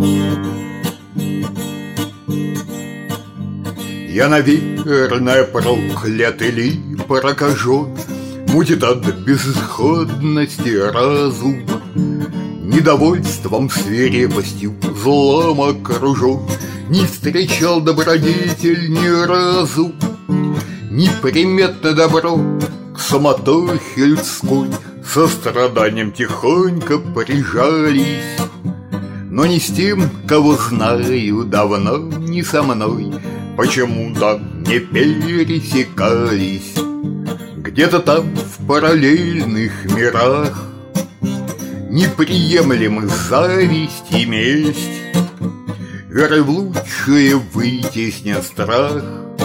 Я, наверное, проклятый ли прокажен, мутит от безысходности разум, недовольством, свирепостью, злом окружен. Не встречал добродетель ни разу, неприметно добро к суматохе людской со страданием тихонько прижались. Но не с тем, кого знаю давно, не со мной почему-то не пересекались. Где-то там, в параллельных мирах, неприемлемы зависть и месть. Верой в лучшее вытеснен страх,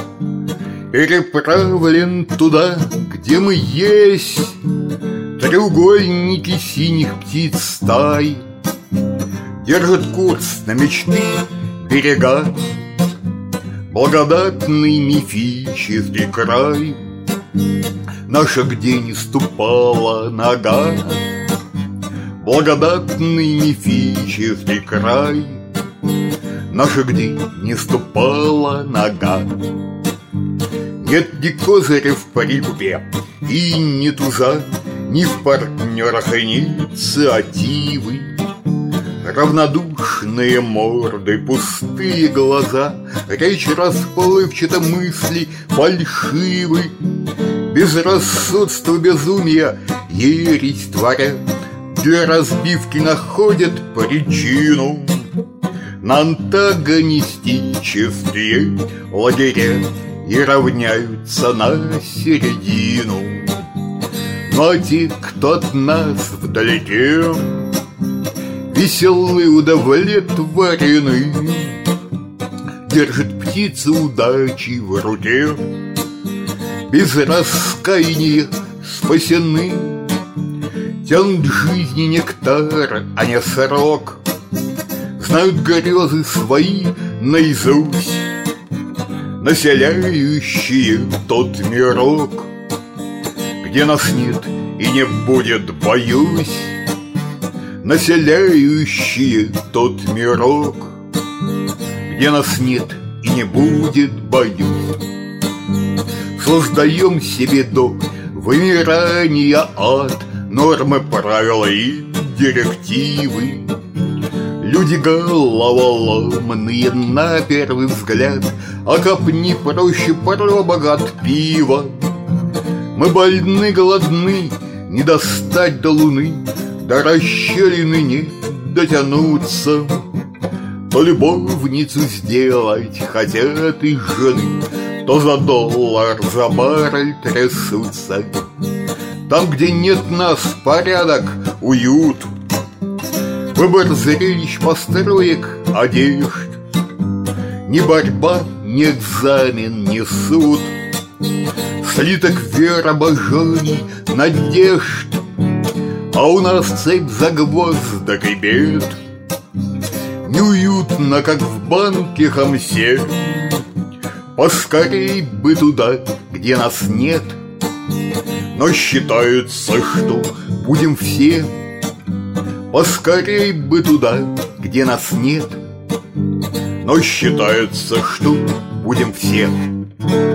переправлен туда, где мы есть. Треугольники синих птиц стай держат курс на мечты берега. Благодатный мифический край, наша где не ступала нога. Благодатный мифический край, наша где не ступала нога. Нет ни козыря в прикупе и ни туза, ни в партнерах инициативы. Равнодушные морды, пустые глаза, речь расплывчата, мысли фальшивы. Безрассудство, безумия, ересь творят, для разбивки находят причину. На антагонистические лагеря и равняются на середину. Но те, кто от нас вдалеке, веселые, удовлетворены, держит птицы удачи в руке, без раскаяния спасены, тянут жизни нектар, а не срок, знают грезы свои наизусть, населяющие тот мирок, где нас нет и не будет, боюсь. Населяющие тот мирок, где нас нет и не будет, боюсь. Создаем себе до вымирания ад, нормы, правила и директивы. Люди головоломные на первый взгляд, а копни проще пробок от пива. Мы больны, голодны, не достать до луны, до расщелины не дотянуться. То любовницу сделать хотят из жены, то за доллар, за баррель трясутся. Там, где нет нас, порядок, уют, выбор зрелищ, построек, одежд. Ни борьба, ни экзамен, ни суд, слиток вер, обожаний, надежд. А у нас цепь загвоздок и бед. Неуютно, как в банке Хамсе. Поскорей бы туда, где нас нет. Но считается, что будем все. Поскорей бы туда, где нас нет. Но считается, что будем все.